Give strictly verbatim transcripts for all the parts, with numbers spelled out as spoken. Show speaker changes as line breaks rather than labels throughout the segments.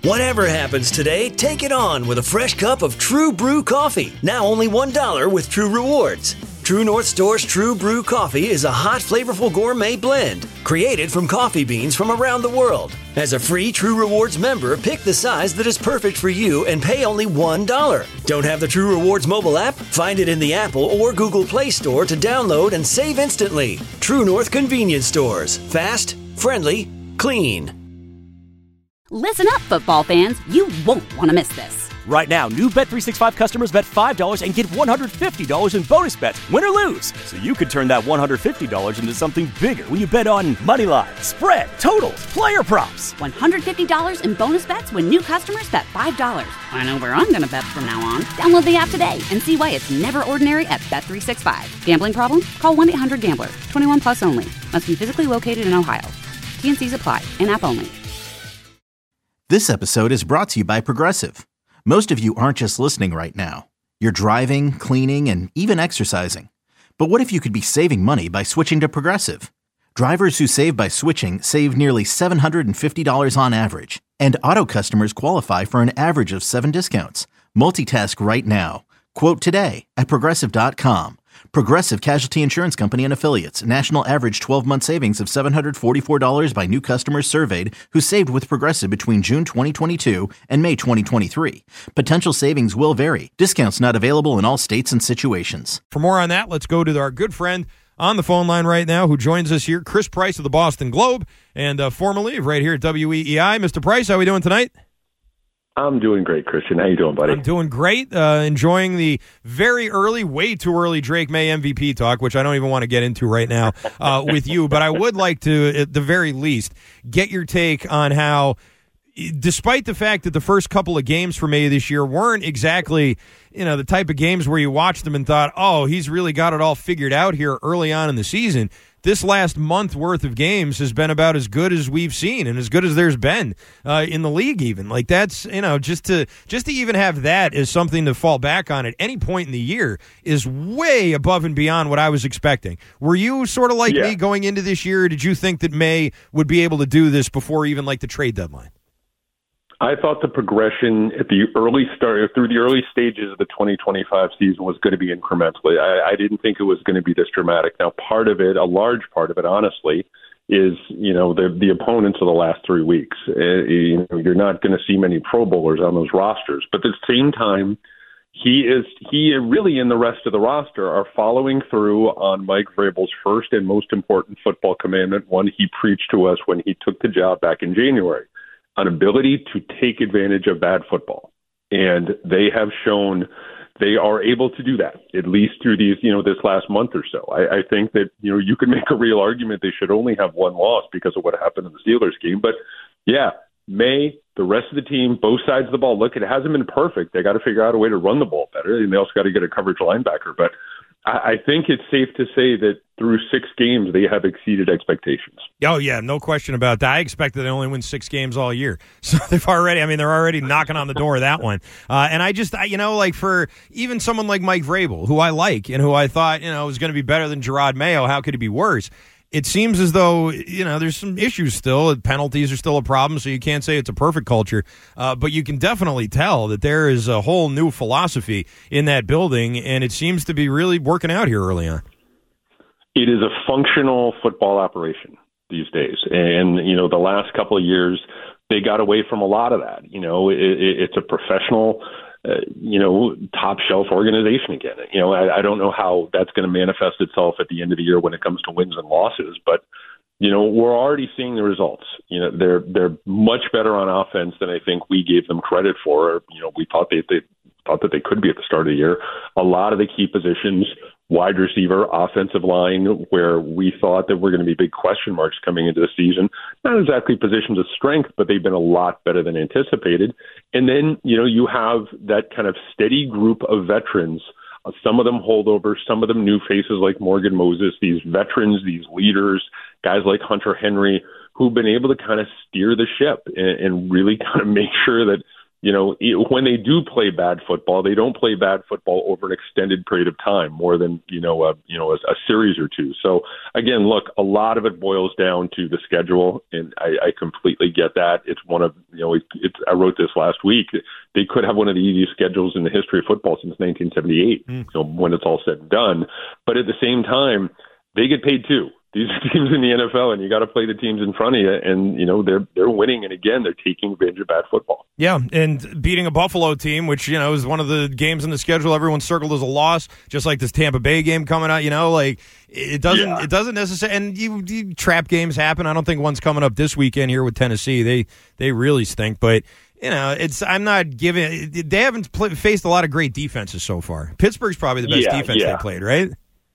Whatever happens today, take it on with a fresh cup of True Brew coffee. Now only one dollar with True Rewards. True North Store's True Brew coffee is a hot, flavorful gourmet blend created from coffee beans from around the world. As a free True Rewards member, pick the size that is perfect for you and pay only one dollar. Don't have the True Rewards mobile app? Find it in the Apple or Google Play Store to download and save instantly. True North Convenience Stores. Fast, friendly, clean.
Listen up, football fans. You won't want to miss this.
Right now, new Bet three sixty-five customers bet five dollars and get one hundred fifty dollars in bonus bets, win or lose. So you could turn that one hundred fifty dollars into something bigger when you bet on money line, spread, totals, player props.
one hundred fifty dollars in bonus bets when new customers bet five dollars. I know where I'm going to bet from now on. Download the app today and see why it's never ordinary at Bet three sixty-five. Gambling problem? Call one eight hundred gambler. twenty-one plus only. Must be physically located in Ohio. T N Cs apply. In-app only.
This episode is brought to you by Progressive. Most of you aren't just listening right now. You're driving, cleaning, and even exercising. But what if you could be saving money by switching to Progressive? Drivers who save by switching save nearly seven hundred fifty dollars on average. And auto customers qualify for an average of seven discounts. Multitask right now. Quote today at Progressive dot com. Progressive Casualty Insurance Company and Affiliates. National average twelve-month savings of seven hundred forty-four dollars by new customers surveyed who saved with Progressive between June twenty twenty-two and May twenty twenty-three. Potential savings will vary. Discounts not available in all states and situations.
For more on that, let's go to our good friend on the phone line right now who joins us here, Chris Price of the Boston Globe and uh, formerly right here at W E E I. Mister Price, how are we doing tonight?
I'm doing great, Christian. How you doing, buddy?
I'm doing great. Uh, enjoying the very early, way too early Drake May M V P talk, which I don't even want to get into right now uh, with you. But I would like to, at the very least, get your take on how, despite the fact that the first couple of games for May this year weren't exactly, you know, the type of games where you watched them and thought, oh, he's really got it all figured out here early on in the season. This last month worth of games has been about as good as we've seen and as good as there's been uh, in the league even. Like that's, you know, just to just to even have that as something to fall back on at any point in the year is way above and beyond what I was expecting. Were you sort of like
yeah.
me going into this year? Or did you think that May would be able to do this before even like the trade deadline?
I thought the progression at the early start, through the early stages of the twenty twenty-five season was going to be incrementally. I, I didn't think it was going to be this dramatic. Now, part of it, a large part of it, honestly, is, you know, the the opponents of the last three weeks. Uh, you know, you're not going to see many Pro Bowlers on those rosters. But at the same time, he is he really and the rest of the roster are following through on Mike Vrabel's first and most important football commandment, one he preached to us when he took the job back in January. An ability to take advantage of bad football. And they have shown they are able to do that, at least through these, you know, this last month or so. I, I think that, you know, you could make a real argument they should only have one loss because of what happened in the Steelers game. But yeah, May, the rest of the team, both sides of the ball, look, it hasn't been perfect. They got to figure out a way to run the ball better, and they also got to get a coverage linebacker. But I think it's safe to say that through six games, they have exceeded expectations.
Oh, yeah, no question about that. I expected they only win six games all year. So they've already, I mean, they're already knocking on the door of that one. Uh, and I just, I, you know, like for even someone like Mike Vrabel, who I like and who I thought, you know, was going to be better than Gerard Mayo, how could he be worse? It seems as though, you know, there's some issues still. Penalties are still a problem, so you can't say it's a perfect culture. Uh, but you can definitely tell that there is a whole new philosophy in that building, and it seems to be really working out here early on.
It is a functional football operation these days. And, you know, the last couple of years, they got away from a lot of that. You know, it, it, it's a professional Uh, you know, top shelf organization again. You know, I, I don't know how that's going to manifest itself at the end of the year when it comes to wins and losses, but you know, we're already seeing the results. You know, they're they're much better on offense than I think we gave them credit for. You know, we thought they they thought that they could be at the start of the year. A lot of the key positions, wide receiver, offensive line, where we thought that were going to be big question marks coming into the season, not exactly positions of strength, but they've been a lot better than anticipated. And then, you know, you have that kind of steady group of veterans, uh, some of them holdovers, some of them new faces like Morgan Moses, these veterans, these leaders, guys like Hunter Henry, who've been able to kind of steer the ship and, and really kind of make sure that, you know, when they do play bad football, they don't play bad football over an extended period of time, more than, you know, a, you know, a, a series or two. So again, look, a lot of it boils down to the schedule, and I, I completely get that. It's one of, you know, it, it's, I wrote this last week. They could have one of the easiest schedules in the history of football since nineteen seventy-eight, mm. you know, when it's all said and done. But at the same time, they get paid too. These teams in the N F L, and you got to play the teams in front of you, and you know they're they're winning, and again they're taking advantage of bad football.
Yeah, and beating a Buffalo team, which you know is one of the games in the schedule everyone circled as a loss, just like this Tampa Bay game coming out. You know, like it doesn't yeah. it doesn't necessarily. And you, you trap games happen. I don't think one's coming up this weekend here with Tennessee. They they really stink, but. You know, it's. I'm not giving. They haven't play, faced a lot of great defenses so far. Pittsburgh's probably the best
yeah,
defense
yeah.
they played, right?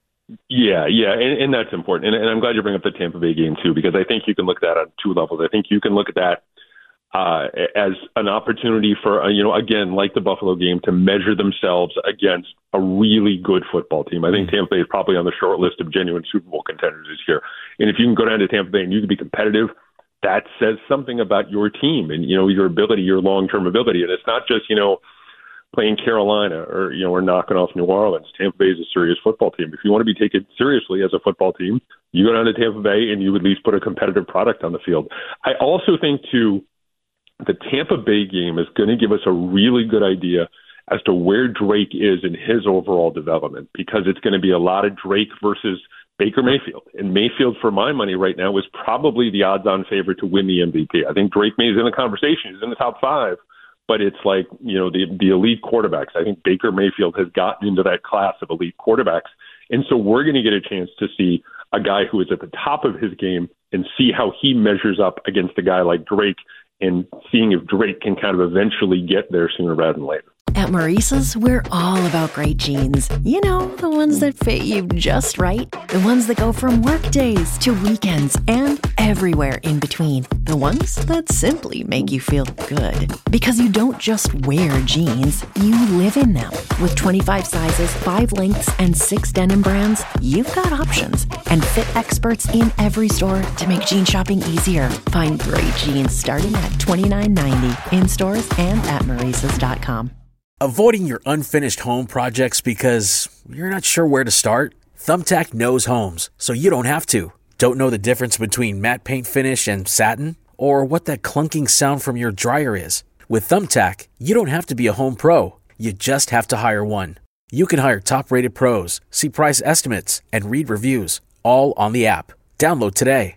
Yeah, yeah, and, and that's important. And, and I'm glad you bring up the Tampa Bay game, too, because I think you can look at that on two levels. I think you can look at that uh, as an opportunity for, uh, you know, again, like the Buffalo game, to measure themselves against a really good football team. I think mm-hmm. Tampa Bay is probably on the short list of genuine Super Bowl contenders this year. And if you can go down to Tampa Bay and you can be competitive, that says something about your team and, you know, your ability, your long-term ability. And it's not just, you know, playing Carolina or, you know, or knocking off New Orleans. Tampa Bay is a serious football team. If you want to be taken seriously as a football team, you go down to Tampa Bay and you at least put a competitive product on the field. I also think, too, the Tampa Bay game is going to give us a really good idea as to where Drake is in his overall development, because it's going to be a lot of Drake versus Baker Mayfield. And Mayfield, for my money right now, is probably the odds-on favorite to win the M V P. I think Drake May is in the conversation. He's in the top five. But it's like, you know, the the elite quarterbacks. I think Baker Mayfield has gotten into that class of elite quarterbacks. And so we're going to get a chance to see a guy who is at the top of his game and see how he measures up against a guy like Drake, and seeing if Drake can kind of eventually get there sooner rather than later.
At Maurice's, we're all about great jeans. You know, the ones that fit you just right. The ones that go from work days to weekends and everywhere in between. The ones that simply make you feel good. Because you don't just wear jeans, you live in them. With twenty-five sizes, five lengths, and six denim brands, you've got options. And fit experts in every store to make jean shopping easier. Find great jeans starting at twenty-nine ninety in stores and at Maurices dot com.
Avoiding your unfinished home projects because you're not sure where to start? Thumbtack knows homes, so you don't have to. Don't know the difference between matte paint finish and satin? Or what that clunking sound from your dryer is? With Thumbtack, you don't have to be a home pro. You just have to hire one. You can hire top-rated pros, see price estimates, and read reviews, all on the app. Download today.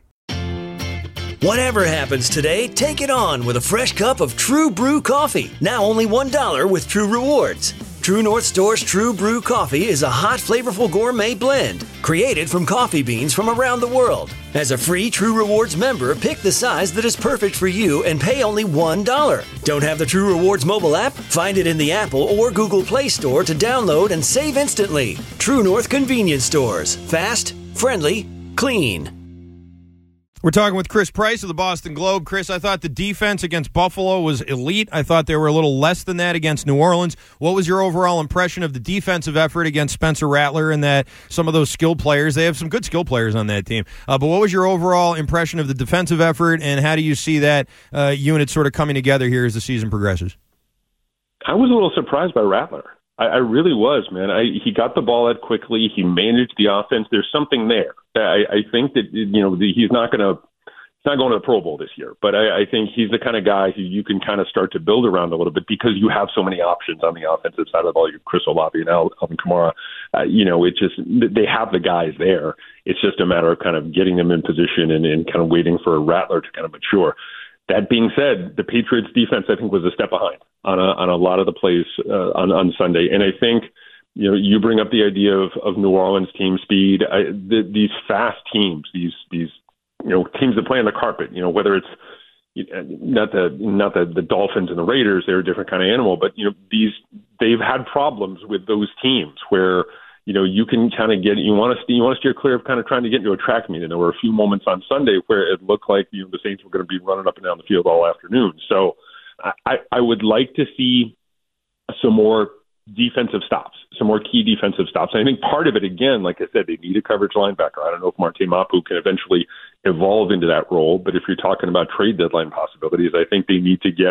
Whatever happens today, take it on with a fresh cup of True Brew coffee. Now only one dollar with True Rewards. True North Store's True Brew coffee is a hot, flavorful gourmet blend created from coffee beans from around the world. As a free True Rewards member, pick the size that is perfect for you and pay only one dollar. Don't have the True Rewards mobile app? Find it in the Apple or Google Play Store to download and save instantly. True North Convenience Stores. Fast, friendly, clean.
We're talking with Chris Price of the Boston Globe. Chris, I thought the defense against Buffalo was elite. I thought they were a little less than that against New Orleans. What was your overall impression of the defensive effort against Spencer Rattler and that some of those skill players? They have some good skill players on that team. Uh, but what was your overall impression of the defensive effort, and how do you see that uh, unit sort of coming together here as the season progresses?
I was a little surprised by Rattler. I, I really was, man. I, he got the ball out quickly. He managed the offense. There's something there. I, I think that, you know, the, he's not going to he's not going to the Pro Bowl this year, but I, I think he's the kind of guy who you can kind of start to build around a little bit because you have so many options on the offensive side of the ball. You have Chris Olave and Alvin Kamara. Uh, you know, it just they have the guys there. It's just a matter of kind of getting them in position and, and kind of waiting for a Rattler to kind of mature. That being said, the Patriots defense, I think, was a step behind on a, on a lot of the plays uh, on, on Sunday. And I think, you know, you bring up the idea of, of New Orleans team speed. I, the, these fast teams, these these you know teams that play on the carpet. You know, whether it's not the not the, the Dolphins and the Raiders, they're a different kind of animal. But you know, these they've had problems with those teams where you know you can kind of get you want to you want to steer clear of kind of trying to get into a track meet. And there were a few moments on Sunday where it looked like you know the Saints were going to be running up and down the field all afternoon. So I, I would like to see some more defensive stops, some more key defensive stops. And I think part of it, again, like I said, they need a coverage linebacker. I don't know if Marte Mapu can eventually evolve into that role, but if you're talking about trade deadline possibilities, I think they need to get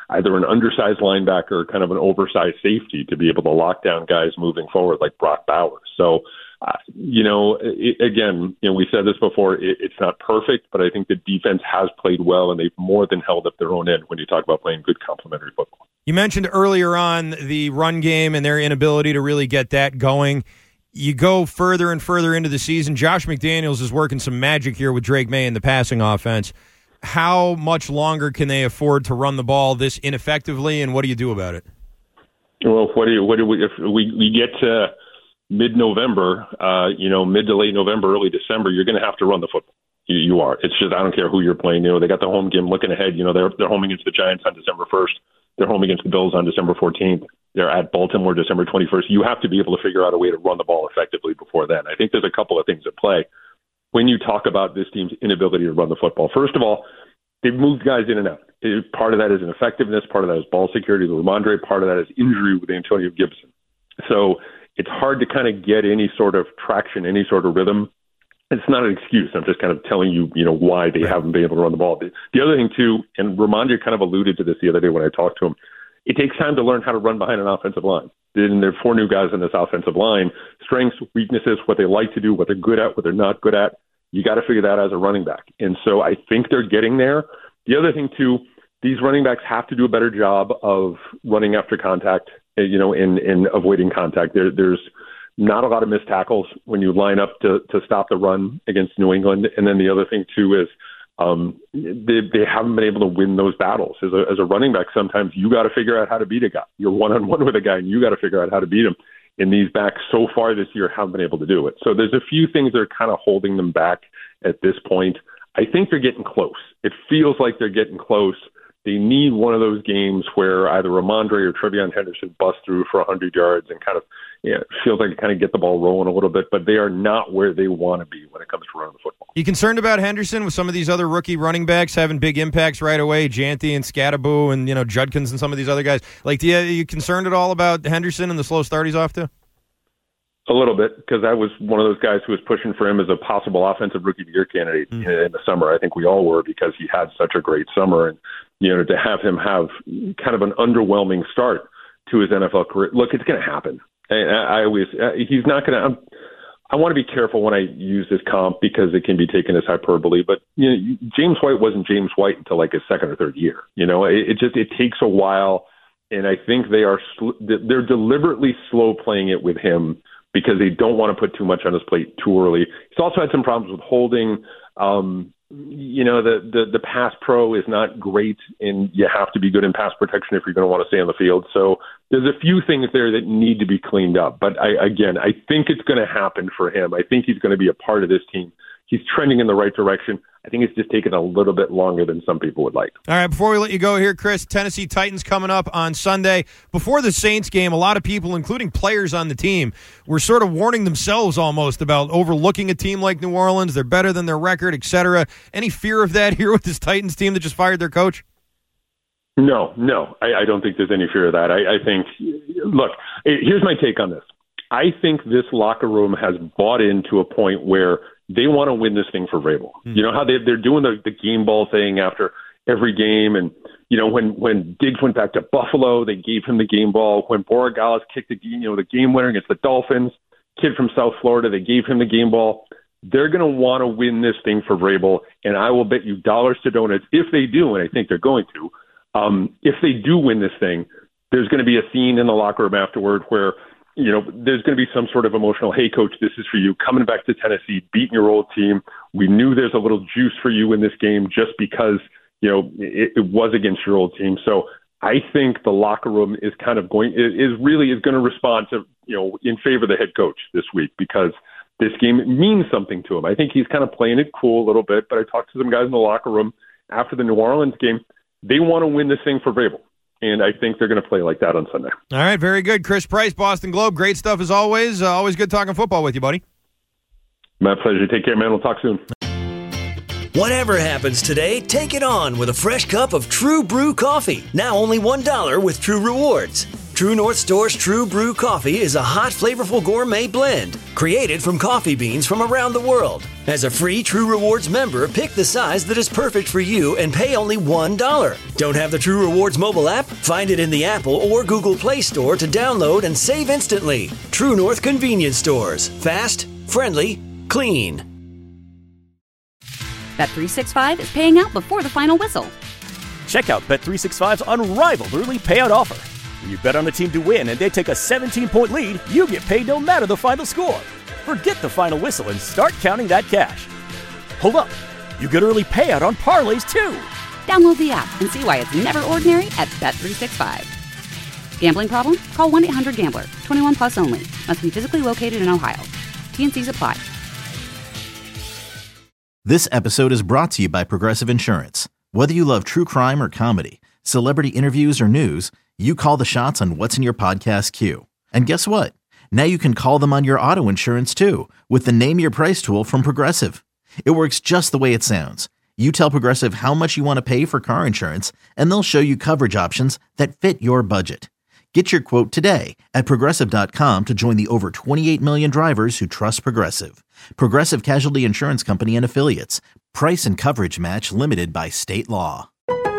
either an undersized linebacker or kind of an oversized safety to be able to lock down guys moving forward like Brock Bowers. So, uh, you know, it, again, you know, we said this before, it, it's not perfect, but I think the defense has played well, and they've more than held up their own end when you talk about playing good complementary football.
You mentioned earlier on the run game and their inability to really get that going. You go further and further into the season. Josh McDaniels is working some magic here with Drake May in the passing offense. How much longer can they afford to run the ball this ineffectively, and what do you do about it?
Well, what do you, what do we, if we, we get to mid-November, uh, you know, mid to late November, early December, you're going to have to run the football. You, you are. It's just, I don't care who you're playing. You know, they got the home game looking ahead. You know, they're they're home against the Giants on December first. They're home against the Bills on December fourteenth. They're at Baltimore December twenty-first. You have to be able to figure out a way to run the ball effectively before then. I think there's a couple of things at play when you talk about this team's inability to run the football. First of all, they've moved guys in and out. It, part of that is ineffectiveness. Part of that is ball security with Ramondre. Part of that is injury with Antonio Gibson. So it's hard to kind of get any sort of traction, any sort of rhythm. It's not an excuse. I'm just kind of telling you, you know, why they haven't been able to run the ball. The, the other thing, too, and Ramondre kind of alluded to this the other day when I talked to him, it takes time to learn how to run behind an offensive line. And there are four new guys in this offensive line. Strengths, weaknesses, what they like to do, what they're good at, what they're not good at. You got to figure that out as a running back. And so I think they're getting there. The other thing, too, these running backs have to do a better job of running after contact, you know, in, in avoiding contact. There, there's not a lot of missed tackles when you line up to, to stop the run against New England. And then the other thing, too, is um, they, they haven't been able to win those battles. As a, as a running back, sometimes you got to figure out how to beat a guy. You're one-on-one with a guy, and you got to figure out how to beat him. And these backs so far this year haven't been able to do it. So there's a few things that are kind of holding them back at this point. I think they're getting close. It feels like they're getting close. They need one of those games where either Ramondre or Trevion Henderson bust through for one hundred yards and kind of, you know, feels like they kind of get the ball rolling a little bit, but they are not where they want to be when it comes to running the football.
You concerned about Henderson with some of these other rookie running backs having big impacts right away, Janty and Scattaboo and, you know, Judkins and some of these other guys? Like, do you, are you concerned at all about Henderson and the slow start he's off to?
A little bit, because I was one of those guys who was pushing for him as a possible offensive rookie of the year candidate mm. in the summer. I think we all were, because he had such a great summer. And, you know, to have him have kind of an underwhelming start to his N F L career, look, it's going to happen. And I always, he's not going to, I want to be careful when I use this comp because it can be taken as hyperbole, but, you know, James White wasn't James White until like his second or third year. You know, it, it just, it takes a while. And I think they are, sl- they're deliberately slow playing it with him, because they don't want to put too much on his plate too early. He's also had some problems with holding. Um, you know, the, the, the pass pro is not great, and you have to be good in pass protection if you're going to want to stay on the field. So there's a few things there that need to be cleaned up. But, I, again, I think it's going to happen for him. I think he's going to be a part of this team. He's trending in the right direction. I think it's just taken a little bit longer than some people would like.
All right, before we let you go here, Chris, Tennessee Titans coming up on Sunday. Before the Saints game, a lot of people, including players on the team, were sort of warning themselves almost about overlooking a team like New Orleans. They're better than their record, et cetera. Any fear of that here with this Titans team that just fired their coach?
No, no. I, I don't think there's any fear of that. I, I think, look, here's my take on this. I think this locker room has bought into a point where they want to win this thing for Vrabel. Mm. You know how they, they're doing the, the game ball thing after every game. And, you know, when, when Diggs went back to Buffalo, they gave him the game ball. When Borregales kicked the, you know, the game winner against the Dolphins, kid from South Florida, they gave him the game ball. They're going to want to win this thing for Vrabel. And I will bet you dollars to donuts, if they do, and I think they're going to, um, if they do win this thing, there's going to be a scene in the locker room afterward where, you know, there's going to be some sort of emotional, hey, coach, this is for you, coming back to Tennessee, beating your old team. We knew there's a little juice for you in this game just because, you know, it, it was against your old team. So I think the locker room is kind of going, is really is going to respond to, you know, in favor of the head coach this week, because this game means something to him. I think he's kind of playing it cool a little bit, but I talked to some guys in the locker room after the New Orleans game. They want to win this thing for Vrabel. And I think they're going to play like that on Sunday.
All right, very good. Chris Price, Boston Globe. Great stuff as always. Uh, always good talking football with you, buddy.
My pleasure. Take care, man. We'll talk soon.
Whatever happens today, take it on with a fresh cup of True Brew coffee. Now only one dollar with True Rewards. True North Store's True Brew Coffee is a hot, flavorful gourmet blend created from coffee beans from around the world. As a free True Rewards member, pick the size that is perfect for you and pay only one dollar. Don't have the True Rewards mobile app? Find it in the Apple or Google Play Store to download and save instantly. True North Convenience Stores. Fast, friendly, clean.
Bet three sixty-five is paying out before the final whistle.
Check out Bet three sixty-five's unrivaled early payout offer. When you bet on a team to win and they take a seventeen-point lead, you get paid no matter the final score. Forget the final whistle and start counting that cash. Hold up, you get early payout on parlays too.
Download the app and see why it's never ordinary at Bet three sixty-five. Gambling problem? Call one eight hundred gambler. twenty-one plus only. Must be physically located in Ohio. T N Cs apply.
This episode is brought to you by Progressive Insurance. Whether you love true crime or comedy, celebrity interviews or news, you call the shots on what's in your podcast queue. And guess what? Now you can call them on your auto insurance too with the Name Your Price tool from Progressive. It works just the way it sounds. You tell Progressive how much you want to pay for car insurance, and they'll show you coverage options that fit your budget. Get your quote today at Progressive dot com to join the over twenty-eight million drivers who trust Progressive. Progressive Casualty Insurance Company and Affiliates. Price and coverage match limited by state law.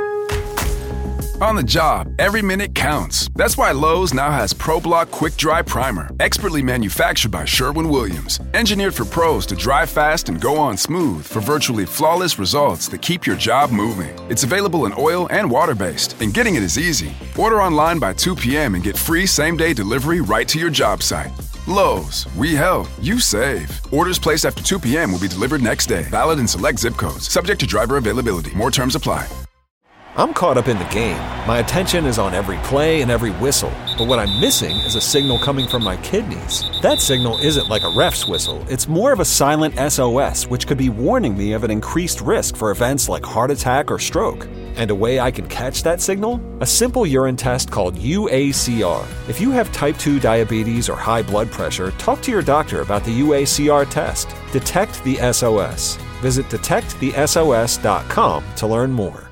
On the job, every minute counts. That's why Lowe's now has ProBlock Quick Dry Primer, expertly manufactured by Sherwin-Williams. Engineered for pros to dry fast and go on smooth for virtually flawless results that keep your job moving. It's available in oil and water-based, and getting it is easy. Order online by two p.m. and get free same-day delivery right to your job site. Lowe's, we help, you save. Orders placed after two p.m. will be delivered next day. Valid in select zip codes. Subject to driver availability. More terms apply.
I'm caught up in the game. My attention is on every play and every whistle. But what I'm missing is a signal coming from my kidneys. That signal isn't like a ref's whistle. It's more of a silent S O S, which could be warning me of an increased risk for events like heart attack or stroke. And a way I can catch that signal? A simple urine test called U A C R. If you have type two diabetes or high blood pressure, talk to your doctor about the U A C R test. Detect the S O S. Visit detect the S O S dot com to learn more.